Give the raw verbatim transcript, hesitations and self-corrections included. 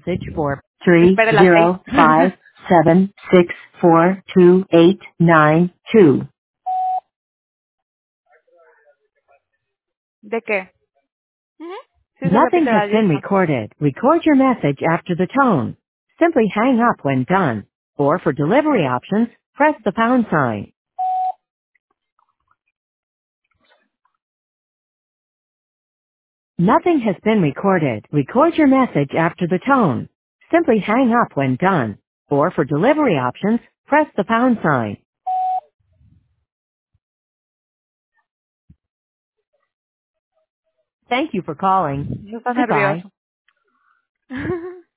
message for three Espere las seis. zero five seven six four two eight nine two. ¿De qué? Ujú. Sí se Nothing repite has las diez been más. recorded. Record your message after the tone. Simply hang up when done. Or for delivery options, press the pound sign. Nothing has been recorded. Record your message after the tone. Simply hang up when done. Or for delivery options, press the pound sign. Thank you for calling. No estás Goodbye. nervioso.